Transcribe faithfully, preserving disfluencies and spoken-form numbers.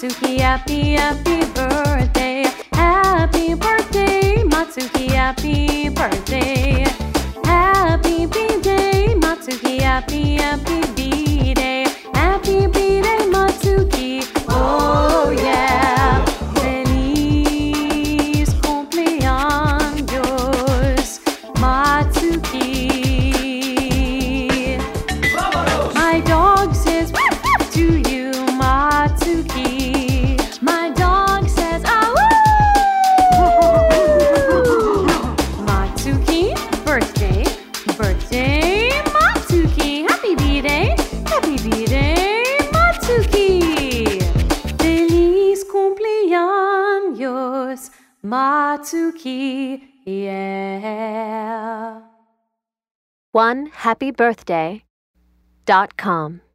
Matsuki, happy, happy birthday. Happy birthday, Matsuki, happy birthday. Happy B-Day, Matsuki, happy, happy B-Day. Happy B-Day, Matsuki, oh yeah. Feliz cumpleaños, Matsuki. My dog says to you, Matsuki. My dog says, ah woo! Matsuki, birthday, birthday, Matsuki. Happy B-Day, happy B-Day, Matsuki. Feliz cumpleaños, Matsuki, yeah. one happy birthday dot com